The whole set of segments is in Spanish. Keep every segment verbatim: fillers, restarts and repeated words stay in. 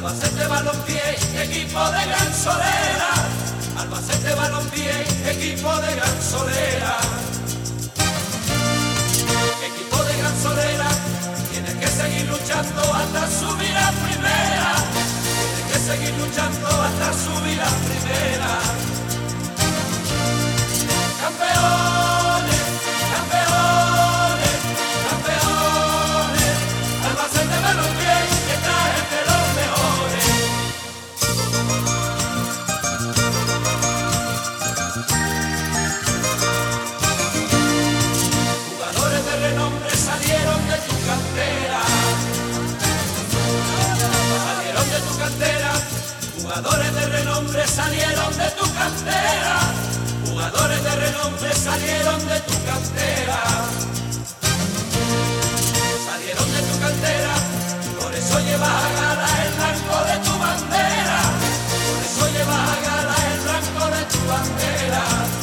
Albacete Balompié, equipo de Gran Solera. Albacete Balompié, equipo de Gran Solera. Equipo de Gran Solera, tienes que seguir luchando hasta subir a primera. Tienes que seguir luchando hasta subir a primera. Campeones, campeones, campeones. Albacete Balompié, que está entre los mejores. Jugadores de renombre salieron de tu cantera. Salieron de tu cantera. Jugadores de renombre salieron de tu cantera. Jugadores de renombre salieron de tu cantera. Salieron de tu cantera. Por eso llevas a gala el blanco de tu bandera. Por eso llevas a gala el blanco de tu bandera.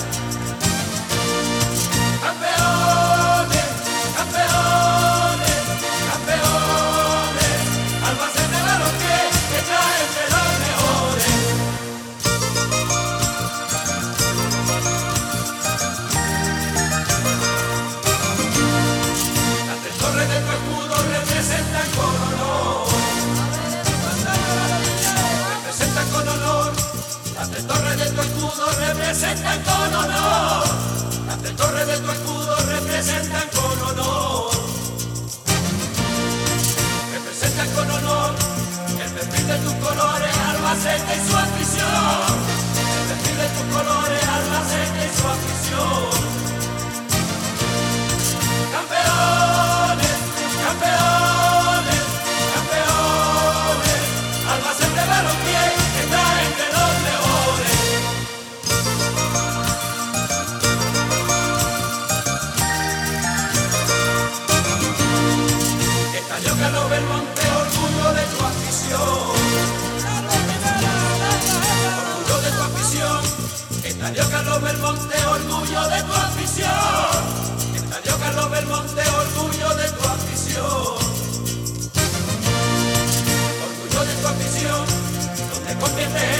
Campeones, campeones, campeones. Albacete Balompié, que está entre los mejores. Las tres torres de tu escudo representan con honor. Representan con honor. Las tres torres de tu escudo representan con honor. Las tres torres de tu escudo representan con honor. Representan con honor el perfil de tus colores, Albacete y su afición. El perfil de tus colores, Albacete y su afición. Campeones, campeones, campeones. Albacete Balompié, que está entre los mejores. Estalló Carlos Belmonte, orgullo de tu afición. Orgullo de tu afición. Estalló Carlos Belmonte, orgullo de tu afición. Estalló Carlos Belmonte, orgullo de tu afición. Orgullo de tu afición, donde conviertes